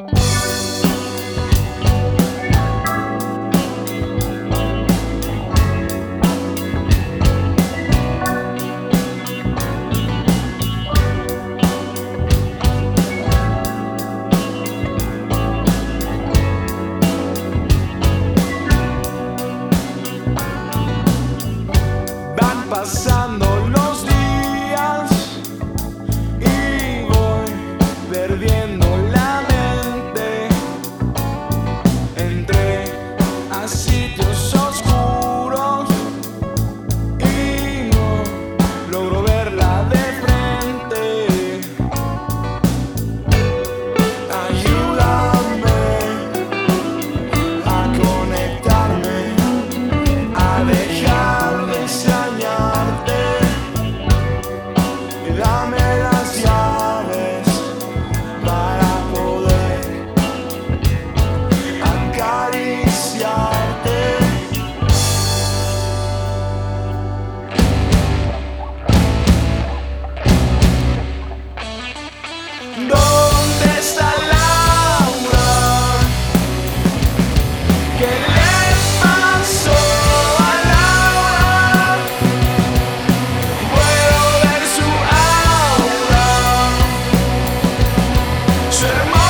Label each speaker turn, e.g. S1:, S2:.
S1: Pasando los días y voy perdiendo la mente. Entré a sitios oscuros y no logro verla de frente. Ayúdame a conectarme, a dejar de extrañarte. Dame las llaves para poder acariciarte. ¿Dónde está Laura? ¿Qué le pasó a Laura? Puedo ver su aura, su hermano.